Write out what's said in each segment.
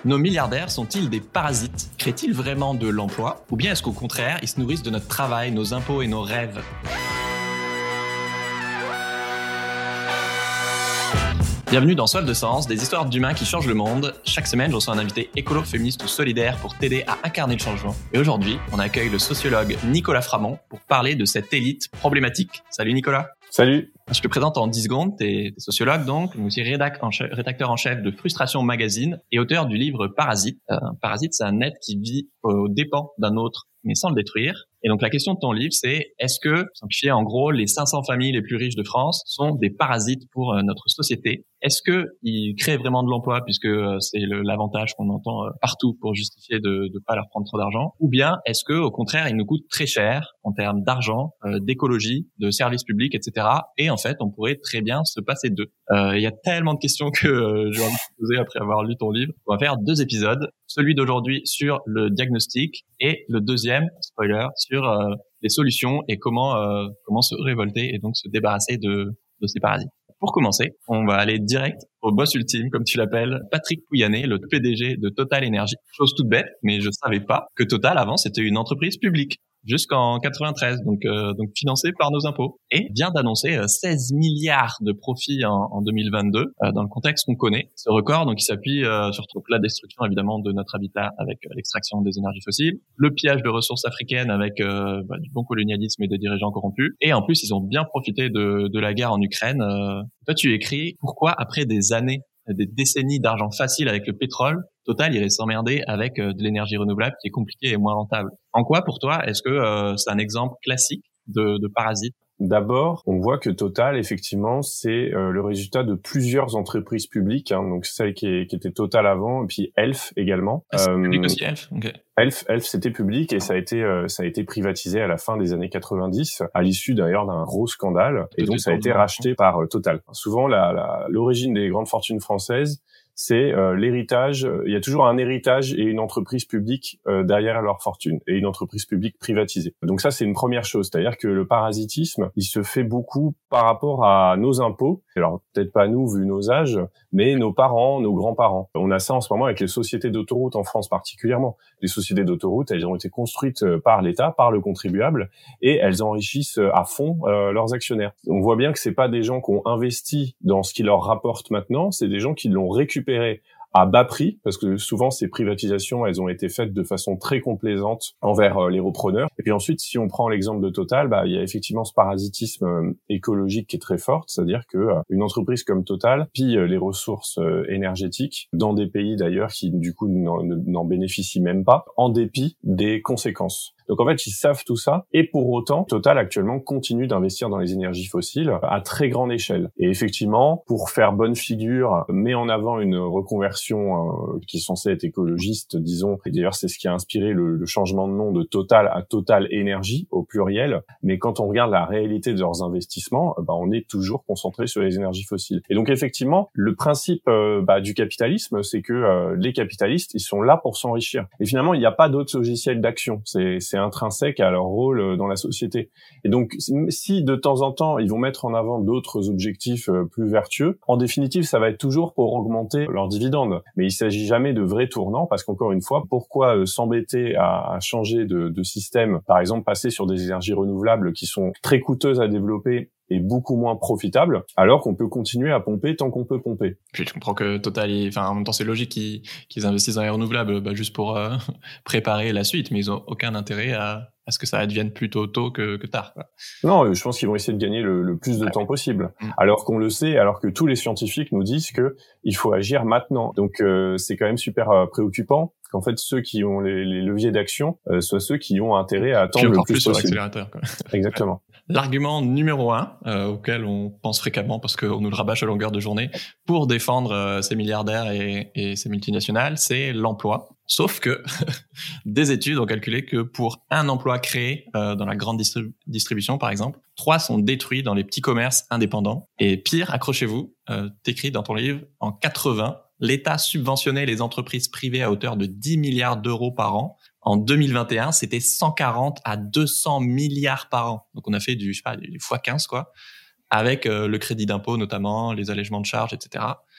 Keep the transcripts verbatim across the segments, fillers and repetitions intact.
Nos milliardaires sont-ils des parasites? Créent-ils vraiment de l'emploi? Ou bien est-ce qu'au contraire, ils se nourrissent de notre travail, nos impôts et nos rêves? Bienvenue dans Soif de Sens, des histoires d'humains qui changent le monde. Chaque semaine, je reçois un invité écolo, féministe ou solidaire pour t'aider à incarner le changement. Et aujourd'hui, on accueille le sociologue Nicolas Framont pour parler de cette élite problématique. Salut Nicolas. Salut. Je te présente en dix secondes, t'es, t'es sociologue donc, mais aussi rédac en chef, rédacteur en chef de Frustration Magazine et auteur du livre Parasite. Euh, Parasite, c'est un être qui vit aux dépens d'un autre, mais sans le détruire. Et donc la question de ton livre, c'est est-ce que, simplifié en gros, les cinq cents familles les plus riches de France sont des parasites pour euh, notre société? Est-ce que ils créent vraiment de l'emploi, puisque euh, c'est le, l'avantage qu'on entend euh, partout pour justifier de ne pas leur prendre trop d'argent? Ou bien est-ce que, au contraire, ils nous coûtent très cher en termes d'argent, euh, d'écologie, de services publics, et cetera. Et en fait, on pourrait très bien se passer d'eux. Euh, il y a tellement de questions que euh, j'ai envie de te poser après avoir lu ton livre. On va faire deux épisodes. Celui d'aujourd'hui sur le diagnostic et le deuxième, spoiler, sur euh, les solutions et comment euh, comment se révolter et donc se débarrasser de de ces parasites. Pour commencer, on va aller direct au boss ultime, comme tu l'appelles, Patrick Pouyanné, le P D G de Total Énergie. Chose toute bête, mais je savais pas que Total avant c'était une entreprise publique jusqu'en quatre-vingt-treize, donc euh, donc financée par nos impôts, et vient d'annoncer euh, seize milliards de profits en, en deux mille vingt-deux euh, dans le contexte qu'on connaît. Ce record, donc, il s'appuie euh, sur donc, la destruction évidemment de notre habitat avec euh, l'extraction des énergies fossiles, le pillage de ressources africaines avec euh, bah, du bon colonialisme et des dirigeants corrompus, et en plus ils ont bien profité de, de la guerre en Ukraine. Euh, toi, tu écris pourquoi après des années, des décennies d'argent facile avec le pétrole, Total irait s'emmerder avec euh, de l'énergie renouvelable qui est compliquée et moins rentable. En quoi, pour toi, est-ce que euh, c'est un exemple classique de, de parasite? D'abord, on voit que Total, effectivement, c'est euh, le résultat de plusieurs entreprises publiques. Hein, donc celle qui, est, qui était Total avant, et puis Elf également. Ah, c'est euh, public aussi, Elf. Okay. Elf, Elf, c'était public et ça a été, euh, ça a été privatisé à la fin des années quatre-vingt-dix, à l'issue d'ailleurs d'un gros scandale. Et donc ça a été racheté par euh, Total. Souvent, la, la, l'origine des grandes fortunes françaises, c'est euh, l'héritage. Il y a toujours un héritage et une entreprise publique euh, derrière leur fortune et une entreprise publique privatisée. Donc ça, c'est une première chose. C'est-à-dire que le parasitisme, il se fait beaucoup par rapport à nos impôts. Alors peut-être pas nous, vu nos âges, mais nos parents, nos grands-parents. On a ça en ce moment avec les sociétés d'autoroutes en France particulièrement. Les sociétés d'autoroutes, elles ont été construites par l'État, par le contribuable, et elles enrichissent à fond euh, leurs actionnaires. On voit bien que c'est pas des gens qui ont investi dans ce qui leur rapporte maintenant, c'est des gens qui l'ont récupéré à bas prix, parce que souvent ces privatisations, elles ont été faites de façon très complaisante envers euh, les repreneurs. Et puis ensuite, si on prend l'exemple de Total, bah il y a effectivement ce parasitisme euh, écologique qui est très fort, c'est-à-dire que euh, une entreprise comme Total pille les ressources euh, énergétiques dans des pays d'ailleurs qui du coup n'en, n'en bénéficient même pas, en dépit des conséquences. Donc en fait, ils savent tout ça, et pour autant, Total actuellement continue d'investir dans les énergies fossiles à très grande échelle. Et effectivement, pour faire bonne figure, met en avant une reconversion euh, qui est censée être écologiste, disons. Et d'ailleurs, c'est ce qui a inspiré le, le changement de nom de Total à Total Énergie au pluriel. Mais quand on regarde la réalité de leurs investissements, bah, on est toujours concentré sur les énergies fossiles. Et donc effectivement, le principe euh, bah, du capitalisme, c'est que euh, les capitalistes, ils sont là pour s'enrichir. Et finalement, il n'y a pas d'autre logiciel d'action. C'est, c'est intrinsèque à leur rôle dans la société. Et donc, si de temps en temps, ils vont mettre en avant d'autres objectifs plus vertueux, en définitive, ça va être toujours pour augmenter leurs dividendes. Mais il s'agit jamais de vrais tournants, parce qu'encore une fois, pourquoi s'embêter à, à changer de, de système, par exemple passer sur des énergies renouvelables qui sont très coûteuses à développer et beaucoup moins profitable, alors qu'on peut continuer à pomper tant qu'on peut pomper. Puis je comprends que Total, est... enfin en même temps c'est logique qu'ils, qu'ils investissent dans les renouvelables, bah, juste pour euh, préparer la suite, mais ils ont aucun intérêt à, à ce que ça advienne plutôt tôt que, que tard, quoi. Non, je pense qu'ils vont essayer de gagner le, le plus de ah, temps oui. possible, mmh. alors qu'on le sait, alors que tous les scientifiques nous disent que il faut agir maintenant. Donc euh, c'est quand même super euh, préoccupant qu'en fait ceux qui ont les, les leviers d'action euh, soient ceux qui ont intérêt à attendre le plus, plus possible. Sur l'accélérateur, quoi. Exactement. L'argument numéro un, euh, auquel on pense fréquemment parce qu'on nous le rabâche à longueur de journée, pour défendre euh, ces milliardaires et, et ces multinationales, c'est l'emploi. Sauf que des études ont calculé que pour un emploi créé euh, dans la grande distrib- distribution, par exemple, trois sont détruits dans les petits commerces indépendants. Et pire, accrochez-vous, euh, t'écris dans ton livre, en quatre-vingts, l'État subventionnait les entreprises privées à hauteur de dix milliards d'euros par an. En deux mille vingt et un, c'était cent quarante à deux cents milliards par an. Donc on a fait du, je sais pas, du fois quinze, quoi, avec euh, le crédit d'impôt notamment, les allègements de charges, et cetera.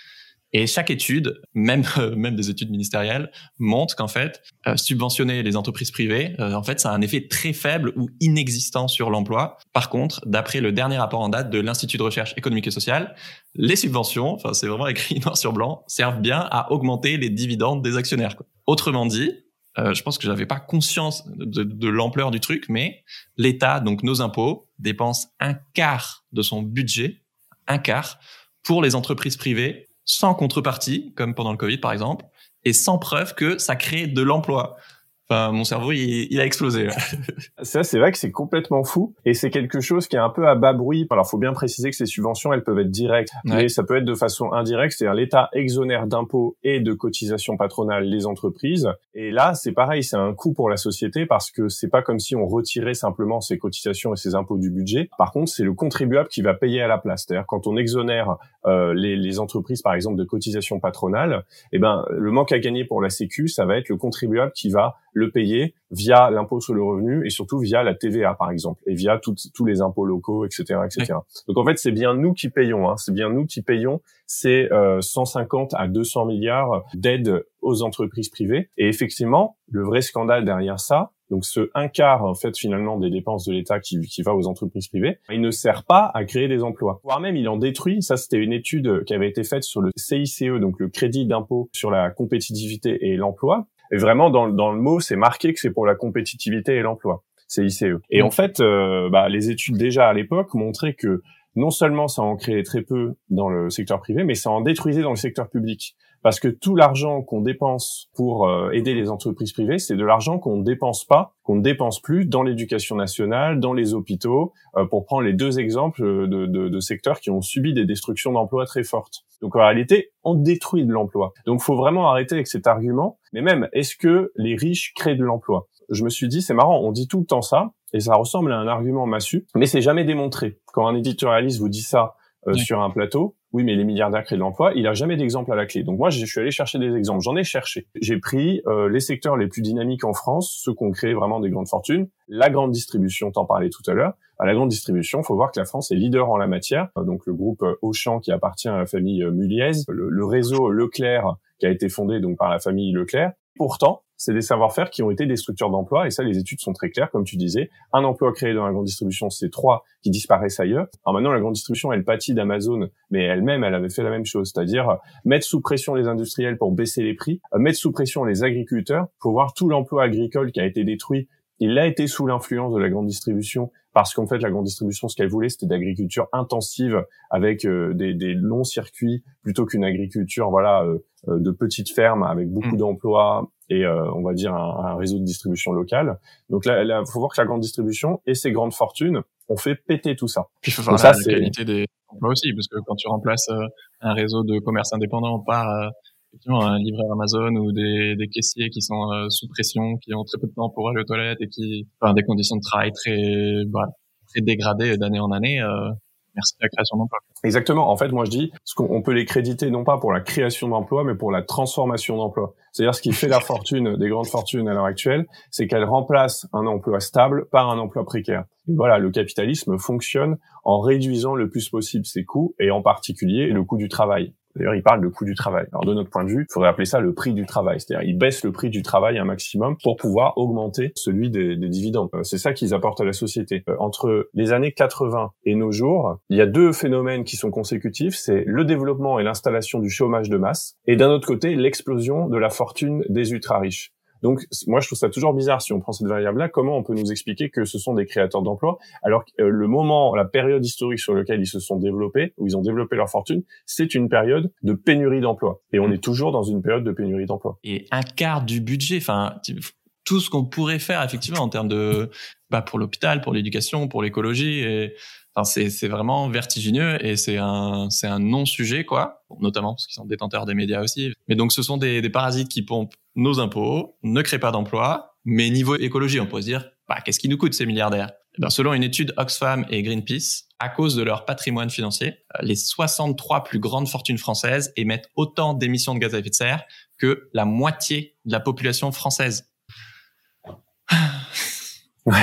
Et chaque étude, même euh, même des études ministérielles, montre qu'en fait, euh, subventionner les entreprises privées, euh, en fait, ça a un effet très faible ou inexistant sur l'emploi. Par contre, d'après le dernier rapport en date de l'Institut de recherche économique et sociale, les subventions, enfin c'est vraiment écrit noir sur blanc, servent bien à augmenter les dividendes des actionnaires, quoi. Autrement dit, euh, je pense que j'avais pas conscience de, de l'ampleur du truc, mais l'État, donc nos impôts, dépense un quart de son budget, un quart, pour les entreprises privées, sans contrepartie, comme pendant le Covid par exemple, et sans preuve que ça crée de l'emploi. Enfin, mon cerveau, il, il a explosé. Ça, c'est vrai que c'est complètement fou, et c'est quelque chose qui est un peu à bas bruit. Alors, faut bien préciser que ces subventions, elles peuvent être directes, ouais. mais ça peut être de façon indirecte, c'est-à-dire l'État exonère d'impôts et de cotisations patronales les entreprises. Et là, c'est pareil, c'est un coût pour la société parce que c'est pas comme si on retirait simplement ces cotisations et ces impôts du budget. Par contre, c'est le contribuable qui va payer à la place. C'est-à-dire quand on exonère euh, les, les entreprises, par exemple, de cotisations patronales, eh ben, le manque à gagner pour la Sécu, ça va être le contribuable qui va le payer via l'impôt sur le revenu et surtout via la T V A, par exemple, et via tout, tous les impôts locaux, et cetera, et cetera. Oui. Donc, en fait, c'est bien nous qui payons, hein, c'est bien nous qui payons ces euh, cent cinquante à deux cents milliards d'aides aux entreprises privées. Et effectivement, le vrai scandale derrière ça, donc ce un quart, en fait, finalement, des dépenses de l'État qui, qui va aux entreprises privées, il ne sert pas à créer des emplois. Voire même, il en détruit. Ça, c'était une étude qui avait été faite sur le C I C E, donc le crédit d'impôt sur la compétitivité et l'emploi. Et vraiment, dans, dans le mot, c'est marqué que c'est pour la compétitivité et l'emploi, C I C E. Et en fait, euh, bah, les études déjà à l'époque montraient que non seulement ça en créait très peu dans le secteur privé, mais ça en détruisait dans le secteur public. Parce que tout l'argent qu'on dépense pour euh, aider les entreprises privées, c'est de l'argent qu'on ne dépense pas, qu'on ne dépense plus dans l'éducation nationale, dans les hôpitaux, euh, pour prendre les deux exemples de, de, de secteurs qui ont subi des destructions d'emplois très fortes. Donc en réalité, on détruit de l'emploi. Donc il faut vraiment arrêter avec cet argument. Mais même, est-ce que les riches créent de l'emploi ? Je me suis dit, c'est marrant, on dit tout le temps ça, et ça ressemble à un argument massu, mais c'est jamais démontré. Quand un éditorialiste vous dit ça euh, oui. sur un plateau, oui, mais les milliardaires créent de l'emploi, il a jamais d'exemple à la clé. Donc moi, je suis allé chercher des exemples. J'en ai cherché. J'ai pris euh, les secteurs les plus dynamiques en France, ceux qui ont créé vraiment des grandes fortunes. La grande distribution, t'en parlais tout à l'heure. À la grande distribution, il faut voir que la France est leader en la matière. Donc le groupe Auchan qui appartient à la famille Muliez, le, le réseau Leclerc qui a été fondé donc par la famille Leclerc. Pourtant, c'est des savoir-faire qui ont été des structures d'emploi, et ça, les études sont très claires, comme tu disais. Un emploi créé dans la grande distribution, c'est trois qui disparaissent ailleurs. Alors maintenant, la grande distribution, elle pâtit d'Amazon, mais elle-même, elle avait fait la même chose, c'est-à-dire mettre sous pression les industriels pour baisser les prix, mettre sous pression les agriculteurs. Faut voir tout l'emploi agricole qui a été détruit. Il a été sous l'influence de la grande distribution, parce qu'en fait, la grande distribution, ce qu'elle voulait, c'était d'agriculture intensive avec euh, des, des longs circuits, plutôt qu'une agriculture, voilà, euh, de petites fermes avec beaucoup mmh. d'emplois et euh, on va dire un, un réseau de distribution locale. Donc là, il faut voir que la grande distribution et ses grandes fortunes ont fait péter tout ça. Puis il faut voir la, ça, la qualité des emplois aussi, parce que quand tu remplaces euh, un réseau de commerce indépendant par euh, effectivement un livreur Amazon ou des, des caissiers qui sont euh, sous pression, qui ont très peu de temps pour aller aux toilettes et qui ont enfin, des conditions de travail très bah, très dégradées d'année en année. Euh, Merci à la création d'emplois. Exactement. En fait, moi, je dis, ce qu'on peut les créditer non pas pour la création d'emplois, mais pour la transformation d'emplois. C'est-à-dire, ce qui fait la fortune des grandes fortunes à l'heure actuelle, c'est qu'elles remplacent un emploi stable par un emploi précaire. Et voilà, le capitalisme fonctionne en réduisant le plus possible ses coûts, et en particulier le coût du travail. D'ailleurs, il parle de coût du travail. Alors, de notre point de vue, il faudrait appeler ça le prix du travail. C'est-à-dire, ils baissent le prix du travail un maximum pour pouvoir augmenter celui des, des dividendes. C'est ça qu'ils apportent à la société. Entre les années quatre-vingts et nos jours, il y a deux phénomènes qui sont consécutifs. C'est le développement et l'installation du chômage de masse. Et d'un autre côté, l'explosion de la fortune des ultra-riches. Donc, moi, je trouve ça toujours bizarre, si on prend cette variable-là, comment on peut nous expliquer que ce sont des créateurs d'emplois, alors que euh, le moment, la période historique sur laquelle ils se sont développés, où ils ont développé leur fortune, c'est une période de pénurie d'emplois. Et on est toujours dans une période de pénurie d'emplois. Et un quart du budget, enfin, tout ce qu'on pourrait faire, effectivement, en termes de, bah, pour l'hôpital, pour l'éducation, pour l'écologie, et, enfin, c'est, c'est vraiment vertigineux, et c'est un, c'est un non-sujet, quoi. Bon, notamment parce qu'ils sont détenteurs des médias aussi. Mais donc, ce sont des, des parasites qui pompent nos impôts, ne créent pas d'emplois, mais niveau écologie, on pourrait se dire, bah, qu'est-ce qui nous coûte ces milliardaires? Eh bien, selon une étude Oxfam et Greenpeace, à cause de leur patrimoine financier, les soixante-trois plus grandes fortunes françaises émettent autant d'émissions de gaz à effet de serre que la moitié de la population française. Ouais.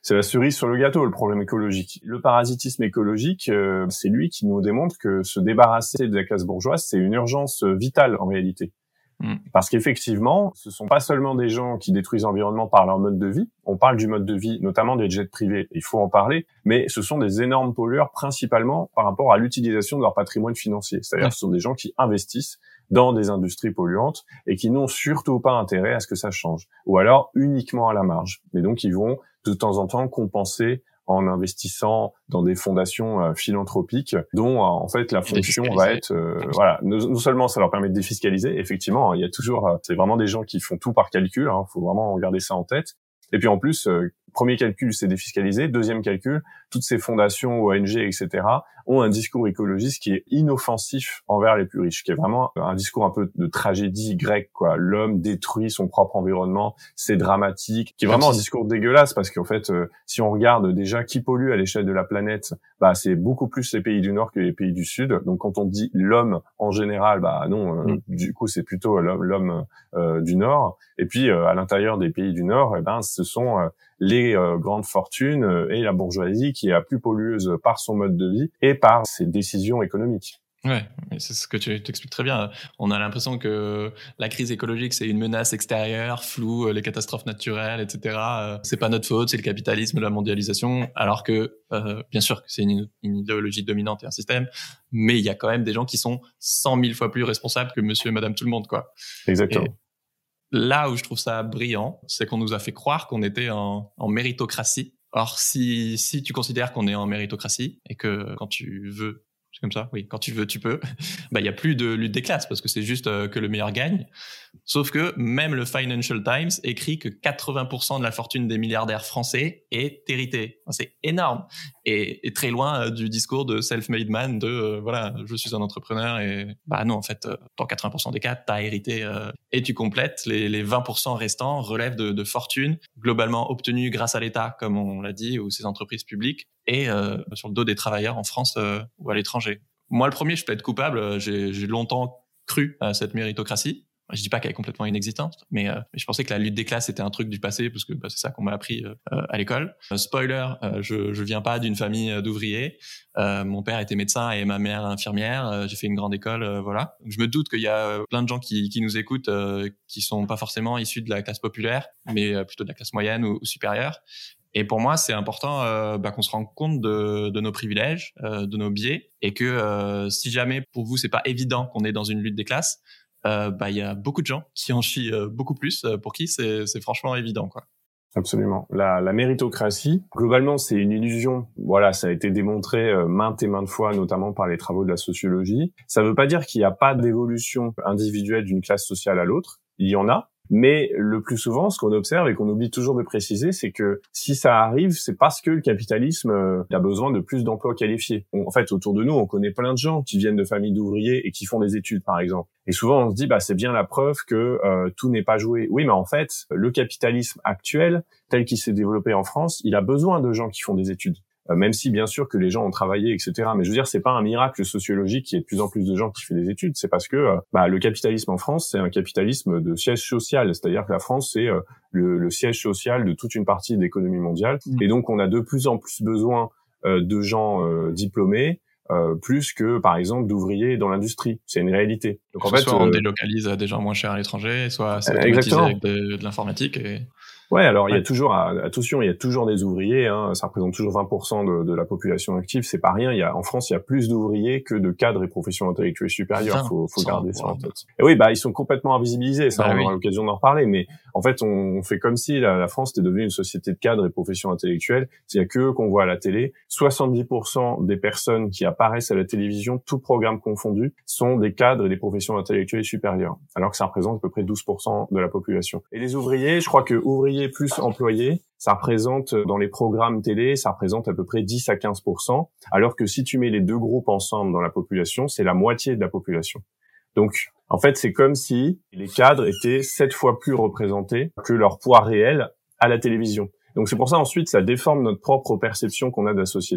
c'est la cerise sur le gâteau, le problème écologique. Le parasitisme écologique, euh, c'est lui qui nous démontre que se débarrasser de la classe bourgeoise, c'est une urgence vitale en réalité. Mmh. Parce qu'effectivement, ce sont pas seulement des gens qui détruisent l'environnement par leur mode de vie. On parle du mode de vie, notamment des jets privés, il faut en parler, mais ce sont des énormes pollueurs principalement par rapport à l'utilisation de leur patrimoine financier. C'est-à-dire que ce sont des gens qui investissent dans des industries polluantes et qui n'ont surtout pas intérêt à ce que ça change. Ou alors uniquement à la marge. Et donc, ils vont de temps en temps compenser en investissant dans des fondations euh, philanthropiques dont euh, en fait la fonction va être euh, voilà non, non seulement ça leur permet de défiscaliser, effectivement, hein, il y a toujours euh, c'est vraiment des gens qui font tout par calcul, hein, faut vraiment garder ça en tête. Et puis en plus, euh, premier calcul, c'est défiscaliser. Deuxième calcul, toutes ces fondations, O N G, et cetera, ont un discours écologiste qui est inoffensif envers les plus riches, qui est vraiment un discours un peu de tragédie grecque, quoi. L'homme détruit son propre environnement, c'est dramatique, qui est vraiment un discours dégueulasse, parce qu'en fait, euh, si on regarde déjà qui pollue à l'échelle de la planète, bah c'est beaucoup plus les pays du Nord que les pays du Sud. Donc quand on dit l'homme en général, bah non, euh, mm. du coup c'est plutôt l'homme, l'homme euh, du Nord. Et puis euh, à l'intérieur des pays du Nord, eh ben ce sont euh, les euh, grandes fortunes euh, et la bourgeoisie qui est la plus pollueuse par son mode de vie et par ses décisions économiques. Ouais, mais c'est ce que tu t'expliques très bien. On a l'impression que la crise écologique, c'est une menace extérieure, floue, les catastrophes naturelles, et cetera. C'est pas notre faute, c'est le capitalisme, la mondialisation. Alors que, euh, bien sûr, que c'est une, une idéologie dominante et un système, mais il y a quand même des gens qui sont cent mille fois plus responsables que monsieur et madame tout le monde, quoi. Exactement. Et là où je trouve ça brillant, c'est qu'on nous a fait croire qu'on était en, en méritocratie. Or, si, si tu considères qu'on est en méritocratie et que quand tu veux, c'est comme ça, oui, quand tu veux, tu peux, bah, il y a plus de lutte des classes parce que c'est juste euh, que le meilleur gagne. Sauf que même le Financial Times écrit que quatre-vingts pour cent de la fortune des milliardaires français est héritée. Enfin, c'est énorme. Et, et très loin euh, du discours de self-made man de, euh, voilà, je suis un entrepreneur et, bah non, en fait, euh, dans quatre-vingts pour cent des cas, t'as hérité, euh, et tu complètes. Les, les vingt pour cent restants relèvent de, de fortunes globalement obtenues grâce à l'État, comme on l'a dit, ou ses entreprises publiques, et euh, sur le dos des travailleurs en France euh, ou à l'étranger. Moi, le premier, je peux être coupable. J'ai, j'ai longtemps cru à cette méritocratie. Je dis pas qu'elle est complètement inexistante, mais, euh, mais je pensais que la lutte des classes était un truc du passé parce que bah, c'est ça qu'on m'a appris euh, à l'école. Euh, spoiler, euh, je je viens pas d'une famille d'ouvriers. Euh, mon père était médecin et ma mère infirmière. Euh, j'ai fait une grande école, euh, voilà. Donc, je me doute qu'il y a plein de gens qui qui nous écoutent euh, qui sont pas forcément issus de la classe populaire, mais euh, plutôt de la classe moyenne ou, ou supérieure. Et pour moi, c'est important euh, bah, qu'on se rende compte de, de nos privilèges, euh, de nos biais, et que euh, si jamais pour vous c'est pas évident qu'on est dans une lutte des classes, euh, bah il y a beaucoup de gens qui en chient euh, beaucoup plus, euh, pour qui c'est, c'est franchement évident, quoi. Absolument. La, la méritocratie, globalement, c'est une illusion. Voilà, ça a été démontré euh, maintes et maintes fois, notamment par les travaux de la sociologie. Ça ne veut pas dire qu'il n'y a pas d'évolution individuelle d'une classe sociale à l'autre. Il y en a. Mais le plus souvent, ce qu'on observe et qu'on oublie toujours de préciser, c'est que si ça arrive, c'est parce que le capitalisme euh, a besoin de plus d'emplois qualifiés. On, en fait, autour de nous, on connaît plein de gens qui viennent de familles d'ouvriers et qui font des études, par exemple. Et souvent, on se dit, bah, c'est bien la preuve que euh, tout n'est pas joué. Oui, mais en fait, le capitalisme actuel, tel qu'il s'est développé en France, il a besoin de gens qui font des études. Euh, même si, bien sûr, que les gens ont travaillé, et cetera. Mais je veux dire, c'est pas un miracle sociologique qu'il y ait de plus en plus de gens qui font des études. C'est parce que euh, bah, le capitalisme en France, c'est un capitalisme de siège social. C'est-à-dire que la France, c'est euh, le, le siège social de toute une partie de l'économie mondiale. Mmh. Et donc, on a de plus en plus besoin euh, de gens euh, diplômés, Euh, plus que, par exemple, d'ouvriers dans l'industrie. C'est une réalité. Donc, en fait, soit on euh... délocalise des gens moins chers à l'étranger, soit c'est automatisé avec de, de l'informatique. Et... Ouais, alors ouais. il y a toujours, attention, il y a toujours des ouvriers. Hein, ça représente toujours vingt pour cent de, de la population active. C'est pas rien. Il y a, en France, il y a plus d'ouvriers que de cadres et professions intellectuelles supérieures. Il faut, faut garder ça en tête. Et oui, bah ils sont complètement invisibilisés. Ça, bah, on oui. aura l'occasion d'en reparler. Mais en fait, on fait comme si la, la France était devenue une société de cadres et professions intellectuelles. Il y a que eux qu'on voit à la télé. soixante-dix pour cent des personnes qui apparaissent à la télévision, tout programme confondu, sont des cadres et des professions intellectuelles supérieures. Alors que ça représente à peu près douze pour cent de la population. Et les ouvriers, je crois que ouvriers plus employés, ça représente, dans les programmes télé, ça représente à peu près dix à quinze pour cent, alors que si tu mets les deux groupes ensemble dans la population, c'est la moitié de la population. Donc, en fait, c'est comme si les cadres étaient sept fois plus représentés que leur poids réel à la télévision. Donc, c'est pour ça, ensuite, ça déforme notre propre perception qu'on a de la société,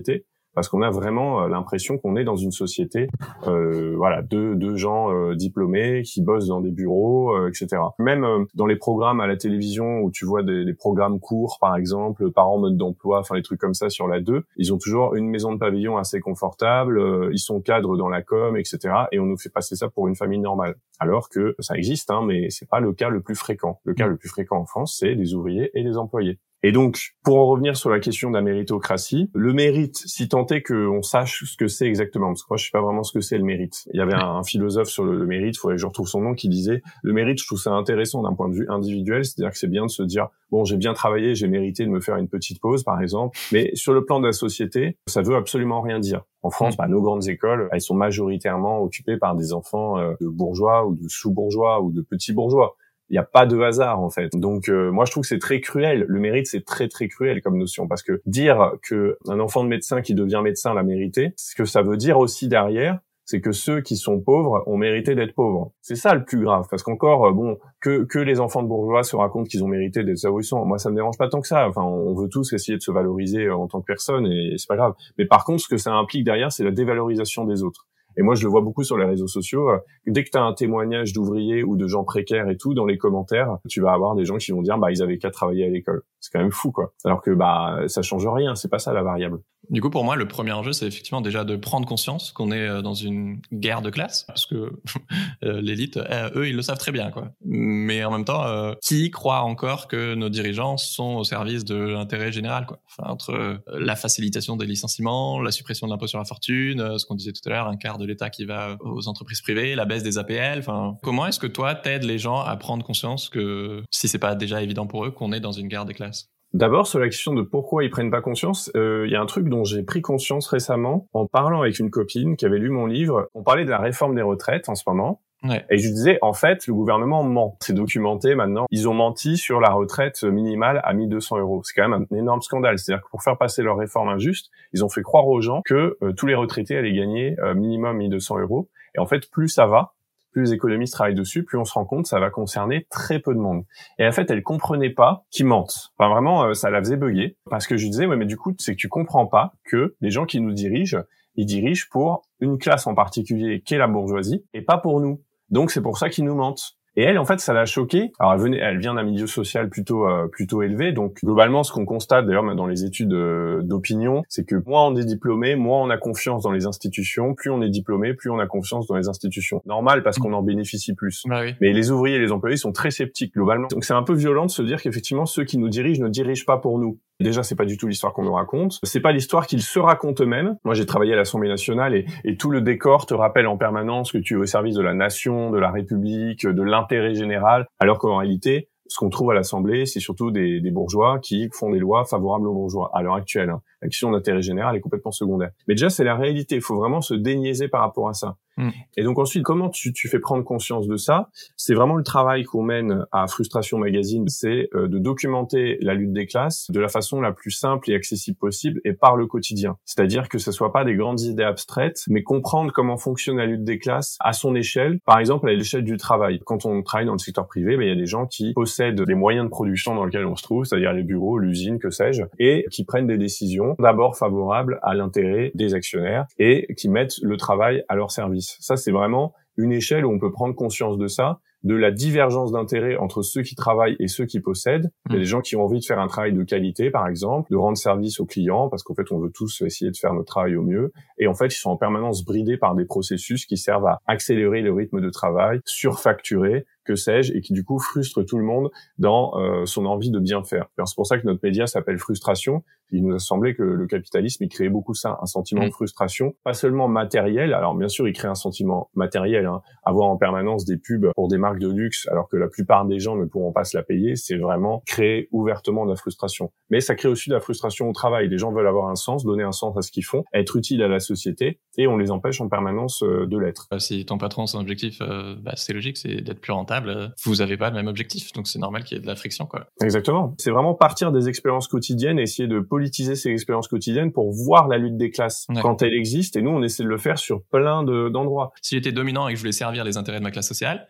parce qu'on a vraiment l'impression qu'on est dans une société, euh, voilà, de, de gens euh, diplômés qui bossent dans des bureaux, euh, et cetera. Même euh, dans les programmes à la télévision où tu vois des, des programmes courts, par exemple, parents mode d'emploi, enfin les trucs comme ça sur la deux, ils ont toujours une maison de pavillon assez confortable, euh, ils sont cadres dans la com, et cetera. Et on nous fait passer ça pour une famille normale, alors que ça existe, hein, mais c'est pas le cas le plus fréquent. Le cas le plus fréquent en France, c'est des ouvriers et des employés. Et donc, pour en revenir sur la question de la méritocratie, le mérite, si tant est qu'on sache ce que c'est exactement, parce que moi je sais pas vraiment ce que c'est le mérite. Il y avait un, un philosophe sur le, le mérite, il faudrait que je retrouve son nom, qui disait le mérite, je trouve ça intéressant d'un point de vue individuel, c'est-à-dire que c'est bien de se dire bon, j'ai bien travaillé, j'ai mérité de me faire une petite pause, par exemple, mais sur le plan de la société, ça veut absolument rien dire. En France, bah, nos grandes écoles, elles sont majoritairement occupées par des enfants euh, de bourgeois ou de sous-bourgeois ou de petits bourgeois. Il n'y a pas de hasard, en fait. Donc, euh, moi, je trouve que c'est très cruel. Le mérite, c'est très, très cruel comme notion. Parce que dire que un enfant de médecin qui devient médecin l'a mérité, ce que ça veut dire aussi derrière, c'est que ceux qui sont pauvres ont mérité d'être pauvres. C'est ça le plus grave. Parce qu'encore, bon, que que les enfants de bourgeois se racontent qu'ils ont mérité d'être là où ils sont, moi, ça me dérange pas tant que ça. Enfin, on veut tous essayer de se valoriser en tant que personne et c'est pas grave. Mais par contre, ce que ça implique derrière, c'est la dévalorisation des autres. Et moi, je le vois beaucoup sur les réseaux sociaux. Dès que tu as un témoignage d'ouvriers ou de gens précaires et tout, dans les commentaires, tu vas avoir des gens qui vont dire bah ils avaient qu'à travailler à l'école. C'est quand même fou, quoi. Alors que bah ça change rien, c'est pas ça la variable. Du coup, pour moi, le premier enjeu, c'est effectivement déjà de prendre conscience qu'on est dans une guerre de classe, parce que l'élite, eux, ils le savent très bien, quoi. Mais en même temps, euh, qui croit encore que nos dirigeants sont au service de l'intérêt général, quoi. Enfin, entre euh, la facilitation des licenciements, la suppression de l'impôt sur la fortune, euh, ce qu'on disait tout à l'heure, un quart de l'État qui va aux entreprises privées, la baisse des A P L. Enfin, comment est-ce que toi t'aides les gens à prendre conscience que, si c'est pas déjà évident pour eux, qu'on est dans une guerre des classes? D'abord, sur la question de pourquoi ils prennent pas conscience, il euh, y a un truc dont j'ai pris conscience récemment en parlant avec une copine qui avait lu mon livre. On parlait de la réforme des retraites en ce moment. Ouais. Et je lui disais, en fait, le gouvernement ment. C'est documenté maintenant. Ils ont menti sur la retraite minimale à mille deux cents euros. C'est quand même un énorme scandale. C'est-à-dire que pour faire passer leur réforme injuste, ils ont fait croire aux gens que euh, tous les retraités allaient gagner euh, minimum mille deux cents euros. Et en fait, plus ça va, plus les économistes travaillent dessus, plus on se rend compte que ça va concerner très peu de monde. Et en fait, elle comprenait pas qu'ils mentent. Enfin, vraiment, euh, ça la faisait bugger. Parce que je lui disais, ouais, mais du coup, c'est que tu comprends pas que les gens qui nous dirigent, ils dirigent pour une classe en particulier, qui est la bourgeoisie, et pas pour nous. Donc, c'est pour ça qu'ils nous mentent. Et elle, en fait, ça l'a choquée. Alors, elle venait, elle vient d'un milieu social plutôt euh, plutôt élevé. Donc, globalement, ce qu'on constate, d'ailleurs, dans les études euh, d'opinion, c'est que moins on est diplômé, moins on a confiance dans les institutions. Plus on est diplômé, plus on a confiance dans les institutions. Normal, parce qu'on en bénéficie plus. Bah oui. Mais les ouvriers et les employés sont très sceptiques, globalement. Donc, c'est un peu violent de se dire qu'effectivement, ceux qui nous dirigent ne dirigent pas pour nous. Déjà, c'est pas du tout l'histoire qu'on nous raconte. C'est pas l'histoire qu'ils se racontent eux-mêmes. Moi, j'ai travaillé à l'Assemblée nationale et, et tout le décor te rappelle en permanence que tu es au service de la nation, de la République, de l'intérêt général, alors qu'en réalité, ce qu'on trouve à l'Assemblée, c'est surtout des, des bourgeois qui font des lois favorables aux bourgeois à l'heure actuelle. Hein. La question d'intérêt général est complètement secondaire. Mais déjà, c'est la réalité. Il faut vraiment se déniaiser par rapport à ça. Mmh. Et donc ensuite, comment tu, tu fais prendre conscience de ça? C'est vraiment le travail qu'on mène à Frustration Magazine, c'est euh, de documenter la lutte des classes de la façon la plus simple et accessible possible et par le quotidien. C'est-à-dire que ce soit pas des grandes idées abstraites, mais comprendre comment fonctionne la lutte des classes à son échelle. Par exemple, à l'échelle du travail. Quand on travaille dans le secteur privé, ben, il y a des gens qui possèdent les moyens de production dans lesquels on se trouve, c'est-à-dire les bureaux, l'usine, que sais-je, et qui prennent des décisions d'abord favorables à l'intérêt des actionnaires et qui mettent le travail à leur service. Ça, c'est vraiment une échelle où on peut prendre conscience de ça, de la divergence d'intérêts entre ceux qui travaillent et ceux qui possèdent. Il y a des gens qui ont envie de faire un travail de qualité, par exemple, de rendre service aux clients, parce qu'en fait, on veut tous essayer de faire notre travail au mieux. Et en fait, ils sont en permanence bridés par des processus qui servent à accélérer le rythme de travail, surfacturer, que sais-je, et qui du coup frustrent tout le monde dans euh, son envie de bien faire. Alors, c'est pour ça que notre média s'appelle Frustration. Il nous a semblé que le capitalisme, il créait beaucoup ça, un sentiment mmh. de frustration, pas seulement matériel. Alors bien sûr, il crée un sentiment matériel, hein. Avoir en permanence des pubs pour des marques de luxe, alors que la plupart des gens ne pourront pas se la payer, c'est vraiment créer ouvertement de la frustration. Mais ça crée aussi de la frustration au travail. Les gens veulent avoir un sens, donner un sens à ce qu'ils font, être utiles à la société, et on les empêche en permanence euh, de l'être. Si ton patron, son objectif, euh, bah, c'est logique, c'est d'être plus rentable. Vous n'avez pas le même objectif, donc c'est normal qu'il y ait de la friction, quoi. Exactement. C'est vraiment partir des expériences quotidiennes et essayer de politiser ces expériences quotidiennes pour voir la lutte des classes ouais. quand elle existe. Et nous, on essaie de le faire sur plein de, d'endroits. Si j'étais dominant et que je voulais servir les intérêts de ma classe sociale,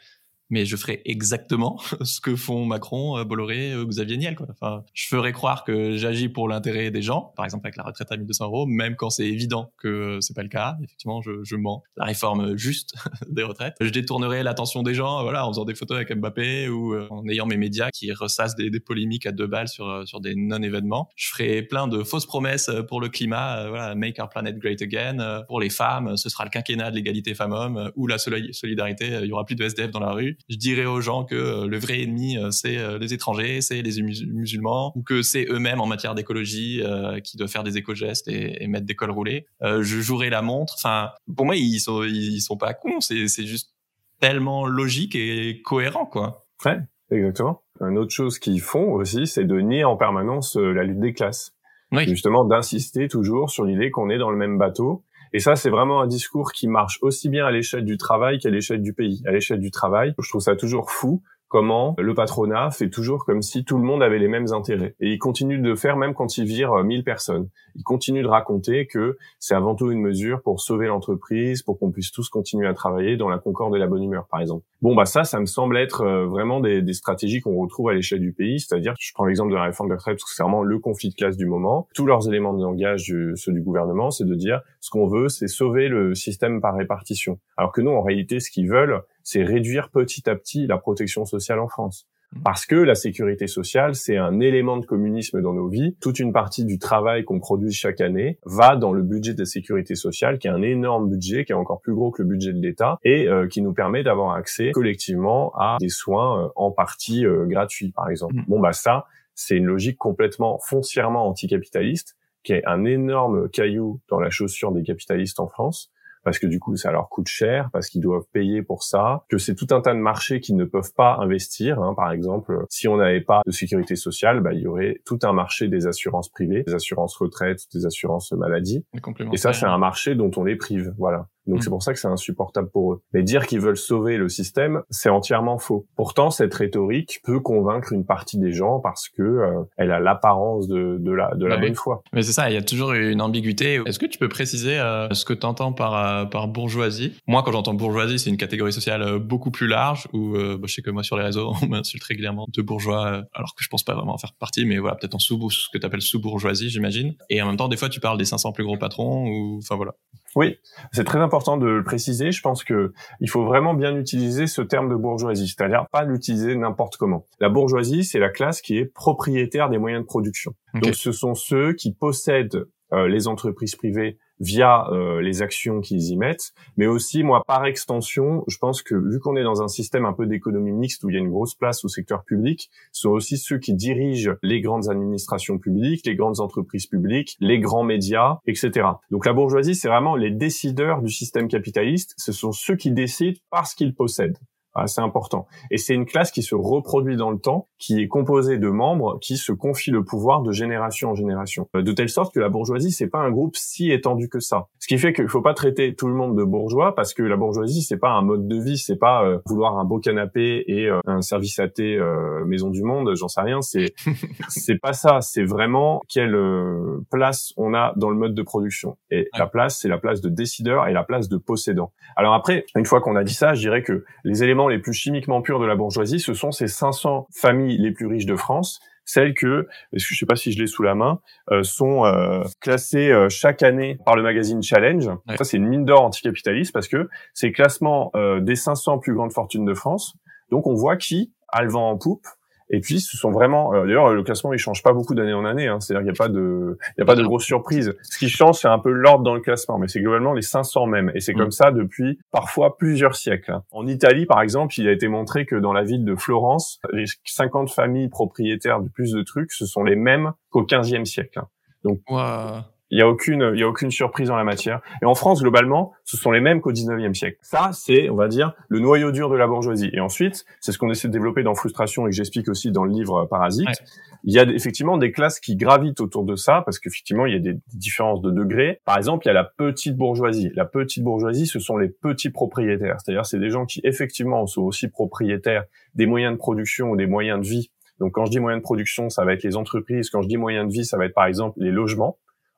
mais je ferai exactement ce que font Macron, Bolloré, Xavier Niel, quoi. Enfin, je ferai croire que j'agis pour l'intérêt des gens, par exemple avec la retraite à mille deux cents euros, même quand c'est évident que c'est pas le cas. Effectivement, je, je mens. La réforme juste des retraites. Je détournerai l'attention des gens, voilà, en faisant des photos avec Mbappé ou euh, en ayant mes médias qui ressassent des, des polémiques à deux balles sur sur des non-événements. Je ferai plein de fausses promesses pour le climat, euh, voilà, make our planet great again. Euh, pour les femmes, ce sera le quinquennat de l'égalité femmes-hommes euh, ou la solidarité. Il y aura plus de S D F dans la rue. Je dirai aux gens que euh, le vrai ennemi, euh, c'est euh, les étrangers, c'est les musulmans, ou que c'est eux-mêmes en matière d'écologie euh, qui doivent faire des éco-gestes et, et mettre des cols roulés. Euh, je jouerai la montre. Enfin, pour moi, ils sont ils sont pas cons. C'est c'est juste tellement logique et cohérent, quoi. Ouais, exactement. Une autre chose qu'ils font aussi, c'est de nier en permanence euh, la lutte des classes. Oui. Justement, d'insister toujours sur l'idée qu'on est dans le même bateau. Et ça, c'est vraiment un discours qui marche aussi bien à l'échelle du travail qu'à l'échelle du pays. À l'échelle du travail, je trouve ça toujours fou comment le patronat fait toujours comme si tout le monde avait les mêmes intérêts. Et il continue de le faire même quand il vire mille personnes. Il continue de raconter que c'est avant tout une mesure pour sauver l'entreprise, pour qu'on puisse tous continuer à travailler dans la concorde et la bonne humeur, par exemple. Bon, bah ça, ça me semble être vraiment des, des stratégies qu'on retrouve à l'échelle du pays. C'est-à-dire, je prends l'exemple de la réforme des retraites parce que c'est vraiment le conflit de classe du moment. Tous leurs éléments de langage, ceux du gouvernement, c'est de dire ce qu'on veut, c'est sauver le système par répartition. Alors que nous, en réalité, ce qu'ils veulent, c'est réduire petit à petit la protection sociale en France. Parce que la sécurité sociale, c'est un élément de communisme dans nos vies. Toute une partie du travail qu'on produit chaque année va dans le budget de la sécurité sociale, qui est un énorme budget, qui est encore plus gros que le budget de l'État, et euh, qui nous permet d'avoir accès collectivement à des soins euh, en partie euh, gratuits, par exemple. Mmh. Bon, bah ça, c'est une logique complètement foncièrement anticapitaliste, qui est un énorme caillou dans la chaussure des capitalistes en France, parce que du coup, ça leur coûte cher, parce qu'ils doivent payer pour ça, que c'est tout un tas de marchés qui ne peuvent pas investir. Hein. Par exemple, si on n'avait pas de sécurité sociale, bah, il y aurait tout un marché des assurances privées, des assurances retraite, des assurances maladie. Et ça, c'est un marché dont on les prive. Voilà. Donc, mmh. c'est pour ça que c'est insupportable pour eux. Mais dire qu'ils veulent sauver le système, c'est entièrement faux. Pourtant, cette rhétorique peut convaincre une partie des gens parce que euh, elle a l'apparence de, de la, de la ouais. bonne foi. Mais c'est ça, il y a toujours une ambiguïté. Est-ce que tu peux préciser euh, ce que tu entends par, euh, par bourgeoisie ? Moi, quand j'entends bourgeoisie, c'est une catégorie sociale euh, beaucoup plus large où euh, bah, je sais que moi, sur les réseaux, on m'insulte régulièrement de bourgeois, euh, alors que je pense pas vraiment en faire partie, mais voilà, peut-être en sous, ce que tu appelles sous-bourgeoisie, j'imagine. Et en même temps, des fois, tu parles des cinq cents plus gros patrons ou, enfin voilà. Oui, c'est très important de le préciser. Je pense que il faut vraiment bien utiliser ce terme de bourgeoisie, c'est-à-dire pas l'utiliser n'importe comment. La bourgeoisie, c'est la classe qui est propriétaire des moyens de production. Okay. Donc, ce sont ceux qui possèdent euh, les entreprises privées via euh, les actions qu'ils y mettent, mais aussi, moi, par extension, je pense que vu qu'on est dans un système un peu d'économie mixte où il y a une grosse place au secteur public, ce sont aussi ceux qui dirigent les grandes administrations publiques, les grandes entreprises publiques, les grands médias, et cetera. Donc la bourgeoisie, c'est vraiment les décideurs du système capitaliste, ce sont ceux qui décident parce qu'ils possèdent. Ah, c'est important. Et c'est une classe qui se reproduit dans le temps, qui est composée de membres qui se confient le pouvoir de génération en génération. De telle sorte que la bourgeoisie, c'est pas un groupe si étendu que ça. Ce qui fait qu'il faut pas traiter tout le monde de bourgeois, parce que la bourgeoisie, c'est pas un mode de vie, c'est pas euh, vouloir un beau canapé et euh, un service à thé euh, Maison du Monde, j'en sais rien, c'est c'est pas ça, c'est vraiment quelle euh, place on a dans le mode de production. Et ouais. La place, c'est la place de décideur et la place de possédant. Alors après, une fois qu'on a dit ça, je dirais que les éléments les plus chimiquement purs de la bourgeoisie, ce sont ces cinq cents familles les plus riches de France, celles que, je sais pas si je l'ai sous la main, euh, sont euh, classées euh, chaque année par le magazine Challenge. Ouais. Ça, c'est une mine d'or anticapitaliste parce que c'est le classement euh, des cinq cents plus grandes fortunes de France. Donc, on voit qui a le vent en poupe. Et puis, ce sont vraiment... Euh, d'ailleurs, le classement, il change pas beaucoup d'année en année. Hein, c'est-à-dire qu'il n'y a pas de, il y a pas de grosses surprises. Ce qui change, c'est un peu l'ordre dans le classement, mais c'est globalement les cinq cents même. Et c'est mmh. comme ça depuis parfois plusieurs siècles. Hein. En Italie, par exemple, il a été montré que dans la ville de Florence, les cinquante familles propriétaires de plus de trucs, ce sont les mêmes qu'au quinzième siècle. Hein. Donc, wow. Il y a aucune, il y a aucune surprise en la matière. Et en France, globalement, ce sont les mêmes qu'au dix-neuvième siècle. Ça, c'est, on va dire, le noyau dur de la bourgeoisie. Et ensuite, c'est ce qu'on essaie de développer dans Frustration et que j'explique aussi dans le livre Parasite. Ouais. Il y a effectivement des classes qui gravitent autour de ça parce qu'effectivement, il y a des différences de degrés. Par exemple, il y a la petite bourgeoisie. La petite bourgeoisie, ce sont les petits propriétaires. C'est-à-dire, c'est des gens qui, effectivement, sont aussi propriétaires des moyens de production ou des moyens de vie. Donc, quand je dis moyens de production, ça va être les entreprises. Quand je dis moyens de vie, ça va être, par exemple, les logements.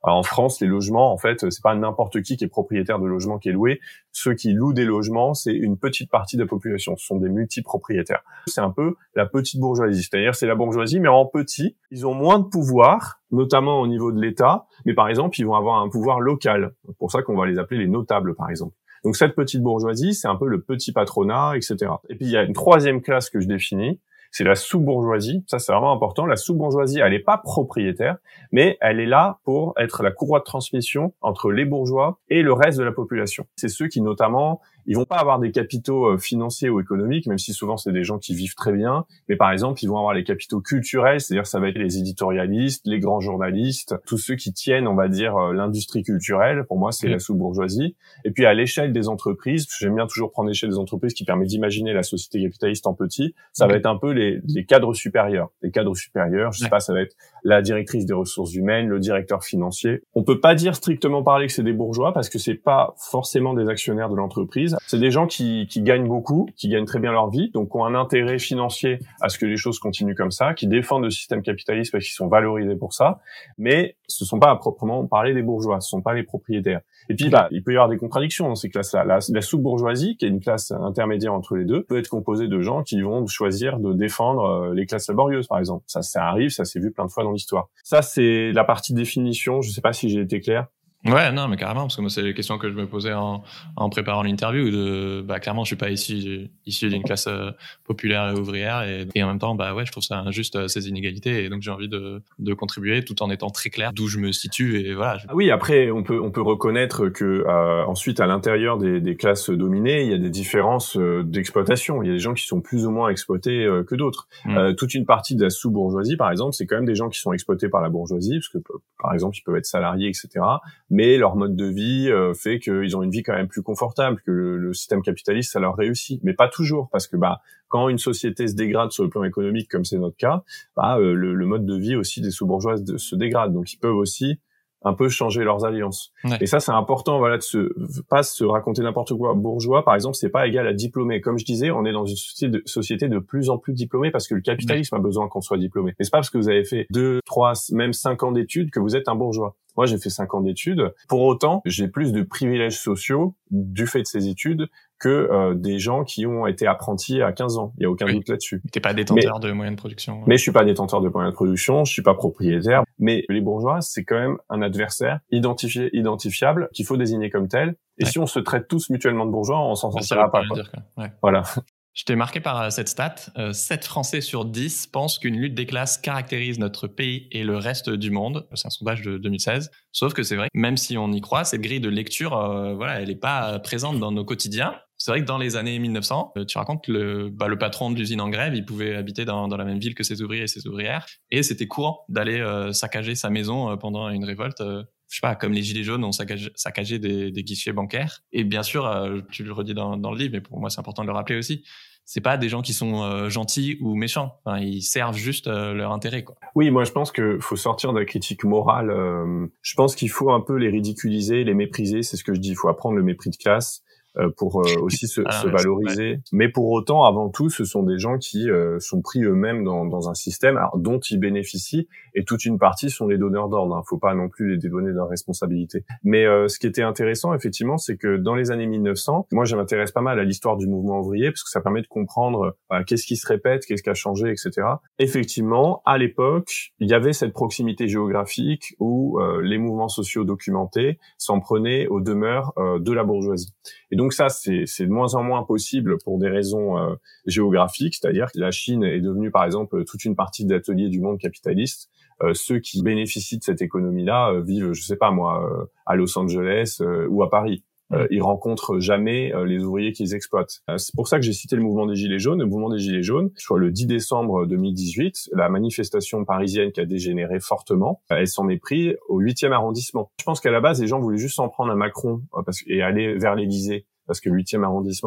Alors, en France, les logements, en fait, c'est pas n'importe qui qui est propriétaire de logements qui est loué. Ceux qui louent des logements, c'est une petite partie de la population. Ce sont des multipropriétaires. C'est un peu la petite bourgeoisie. C'est-à-dire, c'est la bourgeoisie, mais en petit. Ils ont moins de pouvoir, notamment au niveau de l'État. Mais par exemple, ils vont avoir un pouvoir local. C'est pour ça qu'on va les appeler les notables, par exemple. Donc, cette petite bourgeoisie, c'est un peu le petit patronat, et cetera. Et puis, il y a une troisième classe que je définis. C'est la sous-bourgeoisie. Ça, c'est vraiment important. La sous-bourgeoisie, elle n'est pas propriétaire, mais elle est là pour être la courroie de transmission entre les bourgeois et le reste de la population. C'est ceux qui, notamment, ils vont pas avoir des capitaux financiers ou économiques, même si souvent c'est des gens qui vivent très bien. Mais par exemple, ils vont avoir les capitaux culturels, c'est-à-dire ça va être les éditorialistes, les grands journalistes, tous ceux qui tiennent, on va dire, l'industrie culturelle. Pour moi, c'est mmh. la sous-bourgeoisie. Et puis à l'échelle des entreprises, j'aime bien toujours prendre l'échelle des entreprises qui permet d'imaginer la société capitaliste en petit. Ça mmh. va être un peu les, les cadres supérieurs. Les cadres supérieurs, je sais ouais. pas, ça va être la directrice des ressources humaines, le directeur financier. On peut pas dire strictement parler que c'est des bourgeois parce que c'est pas forcément des actionnaires de l'entreprise. C'est des gens qui, qui gagnent beaucoup, qui gagnent très bien leur vie, donc qui ont un intérêt financier à ce que les choses continuent comme ça, qui défendent le système capitaliste parce qu'ils sont valorisés pour ça, mais ce sont pas à proprement parler des bourgeois, ce sont pas les propriétaires. Et puis, bah, il peut y avoir des contradictions dans ces classes-là. La, la sous-bourgeoisie, qui est une classe intermédiaire entre les deux, peut être composée de gens qui vont choisir de défendre les classes laborieuses, par exemple. Ça, ça arrive, ça s'est vu plein de fois dans l'histoire. Ça, c'est la partie définition. Je sais pas si j'ai été clair. Ouais, non, mais carrément, parce que moi, c'est les questions que je me posais en, en préparant l'interview. De, bah, clairement, je suis pas issu, issu d'une classe euh, populaire et ouvrière, et, et en même temps, bah ouais, je trouve ça injuste euh, ces inégalités, et donc j'ai envie de, de contribuer, tout en étant très clair d'où je me situe, et voilà. Ah oui, après, on peut, on peut reconnaître que euh, ensuite, à l'intérieur des, des classes dominées, il y a des différences euh, d'exploitation. Il y a des gens qui sont plus ou moins exploités euh, que d'autres. Mmh. Euh, toute une partie de la sous-bourgeoisie, par exemple, c'est quand même des gens qui sont exploités par la bourgeoisie, parce que par exemple, ils peuvent être salariés, et cetera. Mais leur mode de vie euh, fait qu'ils ont une vie quand même plus confortable, que le, le système capitaliste, ça leur réussit. Mais pas toujours, parce que bah quand une société se dégrade sur le plan économique, comme c'est notre cas, bah euh, le, le mode de vie aussi des sous-bourgeois se dégrade. Donc ils peuvent aussi un peu changer leurs alliances. Ouais. Et ça, c'est important, voilà, de se pas se raconter n'importe quoi. Bourgeois, par exemple, c'est pas égal à diplômé. Comme je disais, on est dans une société de, société de plus en plus diplômée parce que le capitalisme ouais. a besoin qu'on soit diplômé. Mais c'est pas parce que vous avez fait deux, trois, même cinq ans d'études que vous êtes un bourgeois. Moi, j'ai fait cinq ans d'études. Pour autant, j'ai plus de privilèges sociaux du fait de ces études que euh, des gens qui ont été apprentis à quinze ans. Il y a aucun oui. doute là-dessus. T'es pas détenteur mais, de moyens de production. Ouais. Mais je suis pas détenteur de moyens de production, je suis pas propriétaire. Mais les bourgeois, c'est quand même un adversaire identifié, identifiable, qu'il faut désigner comme tel. Et ouais. si on se traite tous mutuellement de bourgeois, on s'en bah, sortira pas. Dire, quoi. Ouais. Voilà. J'étais marqué par cette stat. Euh, sept Français sur dix pensent qu'une lutte des classes caractérise notre pays et le reste du monde. C'est un sondage de deux mille seize. Sauf que c'est vrai, même si on y croit, cette grille de lecture, euh, voilà, elle n'est pas présente dans nos quotidiens. C'est vrai que dans les années mille neuf cents, tu racontes que le, bah, le patron de l'usine en grève, il pouvait habiter dans, dans la même ville que ses ouvriers et ses ouvrières. Et c'était courant d'aller euh, saccager sa maison euh, pendant une révolte. Euh, je sais pas, comme les Gilets jaunes ont saccagé, saccagé des, des guichets bancaires. Et bien sûr, euh, tu le redis dans, dans le livre, mais pour moi, c'est important de le rappeler aussi. C'est pas des gens qui sont euh, gentils ou méchants. Enfin, ils servent juste euh, leur intérêt, quoi. Oui, moi, je pense que faut sortir de la critique morale. Euh, je pense qu'il faut un peu les ridiculiser, les mépriser. C'est ce que je dis. Il faut apprendre le mépris de classe. Euh, pour euh, aussi se, ah, se valoriser. Ouais. Mais pour autant, avant tout, ce sont des gens qui euh, sont pris eux-mêmes dans, dans un système alors, dont ils bénéficient, et toute une partie sont les donneurs d'ordre. Hein. Faut pas non plus les dédouaner de leurs responsabilités. Mais euh, ce qui était intéressant, effectivement, c'est que dans les années mille neuf cents, moi, je m'intéresse pas mal à l'histoire du mouvement ouvrier, parce que ça permet de comprendre euh, qu'est-ce qui se répète, qu'est-ce qui a changé, et cetera. Effectivement, à l'époque, il y avait cette proximité géographique où euh, les mouvements sociaux documentés s'en prenaient aux demeures euh, de la bourgeoisie. Et donc ça, c'est, c'est de moins en moins possible pour des raisons euh, géographiques, c'est-à-dire que la Chine est devenue, par exemple, toute une partie des ateliers du monde capitaliste. Euh, ceux qui bénéficient de cette économie-là euh, vivent, je sais pas moi, euh, à Los Angeles euh, ou à Paris. Euh, ils rencontrent jamais euh, les ouvriers qu'ils exploitent. Euh, c'est pour ça que j'ai cité le mouvement des Gilets jaunes. Le mouvement des Gilets jaunes, soit le dix décembre deux mille dix-huit, la manifestation parisienne qui a dégénéré fortement, euh, elle s'en est pris au huitième arrondissement. Je pense qu'à la base, les gens voulaient juste s'en prendre à Macron euh, parce, et aller vers l'Élysée, parce que le huitième arrondissement,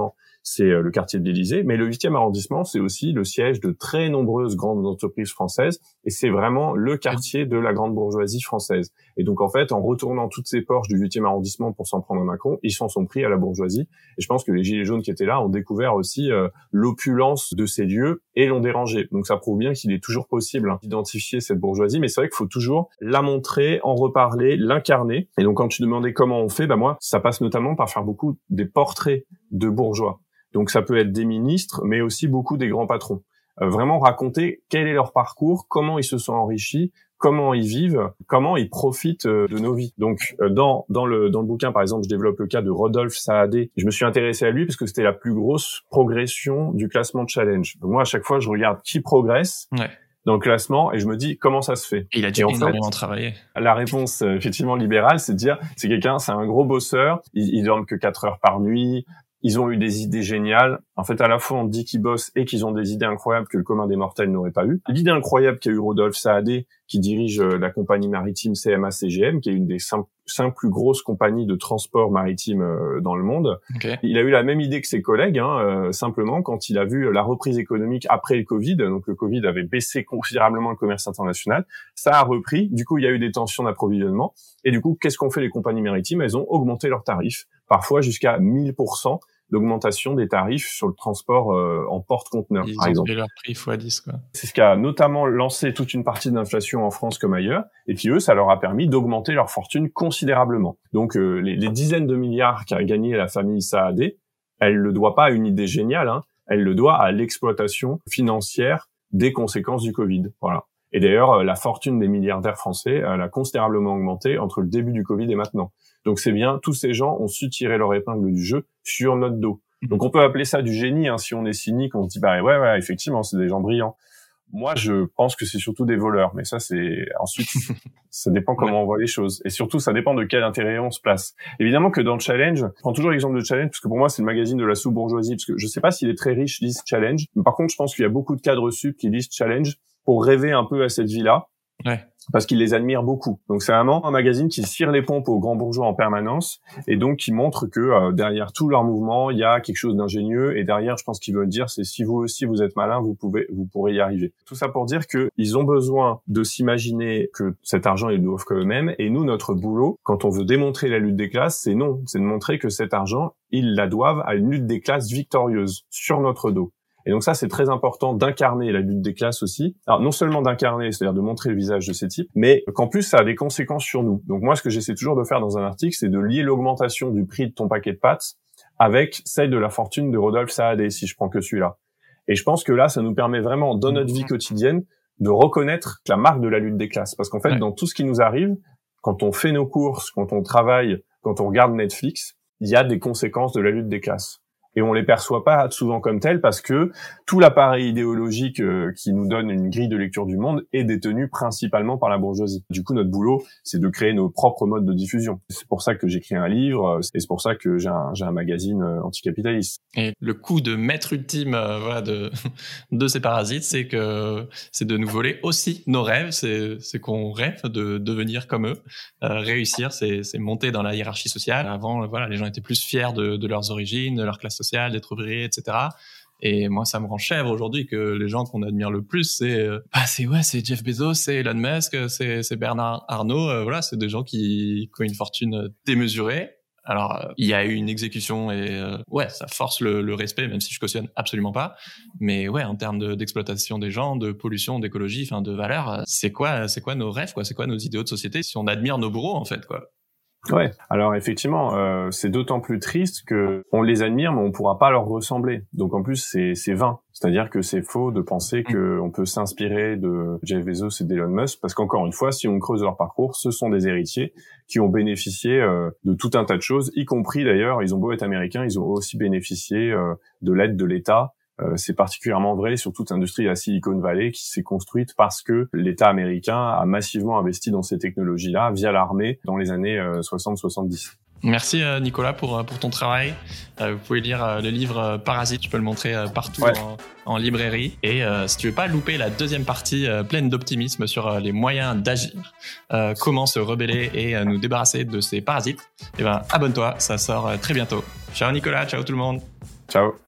c'est le quartier de l'Élysée, mais le huitième arrondissement, c'est aussi le siège de très nombreuses grandes entreprises françaises, et c'est vraiment le quartier de la grande bourgeoisie française. Et donc, en fait, en retournant toutes ces Porsche du huitième arrondissement pour s'en prendre à Macron, ils s'en sont pris à la bourgeoisie. Et je pense que les gilets jaunes qui étaient là ont découvert aussi euh, l'opulence de ces lieux et l'ont dérangé. Donc, ça prouve bien qu'il est toujours possible hein, d'identifier cette bourgeoisie, mais c'est vrai qu'il faut toujours la montrer, en reparler, l'incarner. Et donc, quand tu demandais comment on fait, bah moi, ça passe notamment par faire beaucoup des portraits de bourgeois. Donc, ça peut être des ministres, mais aussi beaucoup des grands patrons. Euh, vraiment raconter quel est leur parcours, comment ils se sont enrichis, comment ils vivent, comment ils profitent de nos vies. Donc dans dans le dans le bouquin par exemple, je développe le cas de Rodolphe Saadé. Je me suis intéressé à lui parce que c'était la plus grosse progression du classement Challenge. Donc moi à chaque fois, je regarde qui progresse ouais. dans le classement et je me dis comment ça se fait. Et il a dû énormément travailler. La réponse effectivement libérale, c'est de dire c'est quelqu'un, c'est un gros bosseur, il, il dorme que quatre heures par nuit. Ils ont eu des idées géniales. En fait, à la fois, on dit qu'ils bossent et qu'ils ont des idées incroyables que le commun des mortels n'aurait pas eu. L'idée incroyable qu'a eu Rodolphe Saadé, qui dirige la compagnie maritime C M A C G M, qui est une des cinq, cinq plus grosses compagnies de transport maritime dans le monde. Okay. Il a eu la même idée que ses collègues, hein, euh, simplement quand il a vu la reprise économique après le Covid. Donc, le Covid avait baissé considérablement le commerce international. Ça a repris. Du coup, il y a eu des tensions d'approvisionnement. Et du coup, qu'est-ce qu'ont fait les compagnies maritimes? Elles ont augmenté leurs tarifs, parfois jusqu'à mille pour cent. D'augmentation des tarifs sur le transport euh, en porte-conteneurs, par exemple. Ils ont leur prix fois dix, quoi. C'est ce qui a notamment lancé toute une partie de l'inflation en France comme ailleurs. Et puis eux, ça leur a permis d'augmenter leur fortune considérablement. Donc euh, les, les dizaines de milliards qu'a gagné la famille Saadé, elle le doit pas à une idée géniale, hein, elle le doit à l'exploitation financière des conséquences du Covid. Voilà. Et d'ailleurs, la fortune des milliardaires français, elle a considérablement augmenté entre le début du Covid et maintenant. Donc c'est bien, tous ces gens ont su tirer leur épingle du jeu sur notre dos. Donc on peut appeler ça du génie, hein, si on est cynique, on se dit bah ouais ouais effectivement c'est des gens brillants. Moi je pense que c'est surtout des voleurs, mais ça c'est ensuite ça dépend comment ouais. on voit les choses et surtout ça dépend de quel intérêt on se place. Évidemment que dans le Challenge, je prends toujours l'exemple de Challenge parce que pour moi c'est le magazine de la sous-bourgeoisie parce que je sais pas si les très riches lisent Challenge, mais par contre je pense qu'il y a beaucoup de cadres sup qui lisent Challenge pour rêver un peu à cette vie-là. Ouais. Parce qu'ils les admirent beaucoup. Donc c'est vraiment un magazine qui cire les pompes aux grands bourgeois en permanence et donc qui montre que euh, derrière tout leur mouvement, il y a quelque chose d'ingénieux et derrière, je pense qu'ils veulent dire, c'est si vous aussi vous êtes malin, vous pouvez, vous pourrez y arriver. Tout ça pour dire que ils ont besoin de s'imaginer que cet argent ils le doivent qu'à eux-mêmes et nous, notre boulot, quand on veut démontrer la lutte des classes, c'est non, c'est de montrer que cet argent, ils la doivent à une lutte des classes victorieuse sur notre dos. Et donc ça, c'est très important d'incarner la lutte des classes aussi. Alors non seulement d'incarner, c'est-à-dire de montrer le visage de ces types, mais qu'en plus, ça a des conséquences sur nous. Donc moi, ce que j'essaie toujours de faire dans un article, c'est de lier l'augmentation du prix de ton paquet de pâtes avec celle de la fortune de Rodolphe Saadé, si je prends que celui-là. Et je pense que là, ça nous permet vraiment, dans notre vie quotidienne, de reconnaître la marque de la lutte des classes. Parce qu'en fait, ouais. dans tout ce qui nous arrive, quand on fait nos courses, quand on travaille, quand on regarde Netflix, il y a des conséquences de la lutte des classes. Et on les perçoit pas souvent comme telles parce que tout l'appareil idéologique euh, qui nous donne une grille de lecture du monde est détenu principalement par la bourgeoisie. Du coup, notre boulot, c'est de créer nos propres modes de diffusion. C'est pour ça que j'écris un livre et c'est pour ça que j'ai un, j'ai un magazine euh, anticapitaliste. Et le coup de maître ultime euh, voilà, de, de ces parasites, c'est que c'est de nous voler aussi nos rêves. C'est, c'est qu'on rêve de devenir comme eux. Euh, réussir, c'est, c'est monter dans la hiérarchie sociale. Avant, voilà, les gens étaient plus fiers de, de leurs origines, de leur classe sociale, d'être ouvrier, et cetera. Et moi, ça me rend chèvre aujourd'hui que les gens qu'on admire le plus, c'est, euh, bah, c'est ouais, c'est Jeff Bezos, c'est Elon Musk, c'est, c'est Bernard Arnault. Euh, voilà, c'est des gens qui, qui ont une fortune démesurée. Alors, euh, il y a eu une exécution et euh, ouais, ça force le, le respect, même si je cautionne absolument pas. Mais ouais, en termes de, d'exploitation des gens, de pollution, d'écologie, enfin de valeur, c'est quoi, c'est quoi nos rêves, quoi, c'est quoi nos idéaux de société si on admire nos bourreaux en fait, quoi. Ouais. Alors effectivement, euh, c'est d'autant plus triste que on les admire, mais on pourra pas leur ressembler. Donc en plus, c'est c'est vain. C'est-à-dire que c'est faux de penser que on peut s'inspirer de Jeff Bezos et d'Elon Musk, parce qu'encore une fois, si on creuse leur parcours, ce sont des héritiers qui ont bénéficié euh, de tout un tas de choses, y compris d'ailleurs, ils ont beau être américains, ils ont aussi bénéficié euh, de l'aide de l'État. Euh, c'est particulièrement vrai sur toute l'industrie de la Silicon Valley qui s'est construite parce que l'État américain a massivement investi dans ces technologies-là via l'armée dans les années euh, soixante soixante-dix. Merci euh, Nicolas pour pour ton travail. Euh, vous pouvez lire euh, le livre euh, Parasite, je peux le montrer euh, partout ouais. en, en librairie. Et euh, si tu veux pas louper la deuxième partie euh, pleine d'optimisme sur euh, les moyens d'agir, euh, comment se rebeller et euh, nous débarrasser de ces parasites, eh ben abonne-toi, ça sort euh, très bientôt. Ciao Nicolas, ciao tout le monde. Ciao.